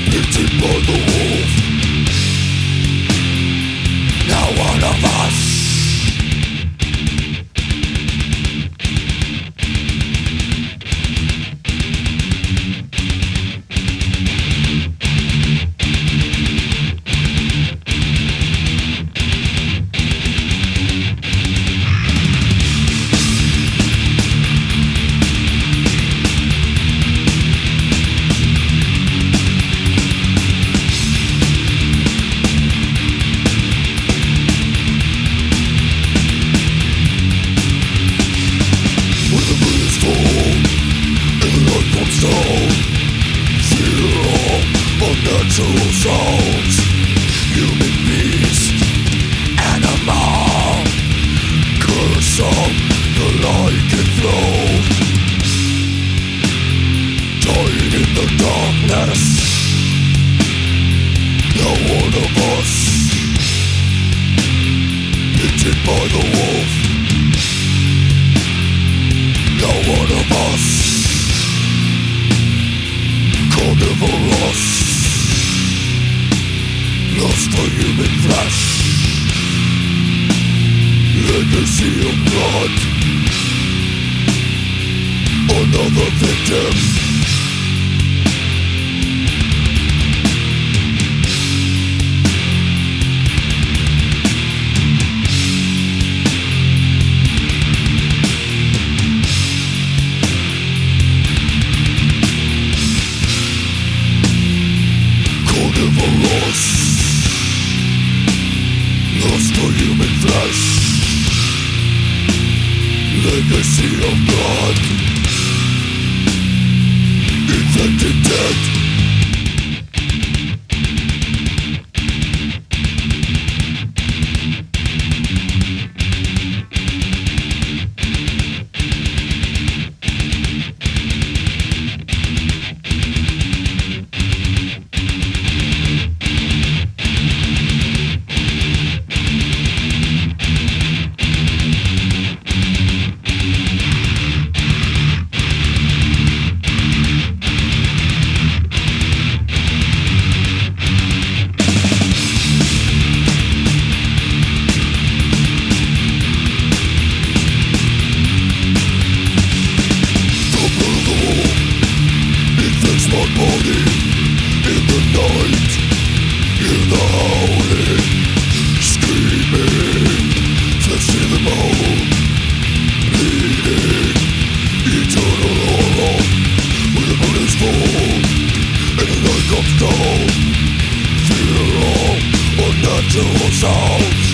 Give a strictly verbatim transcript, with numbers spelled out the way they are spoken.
eaten by the wolf. Now one of us unnatural souls, human beast, animal, curse of the light and flow, dying in the darkness. Now one of us, eaten by the wolf. Now one of us, carnivorous, lost for human flesh, legacy of blood, another victim. Carnivorous, lost for human flesh, legacy of blood, infected dead. My body in the night, hear the howling, screaming, flesh in the bone, bleeding, eternal horror. When the bullets fall and the night comes down, fear of unnatural sounds.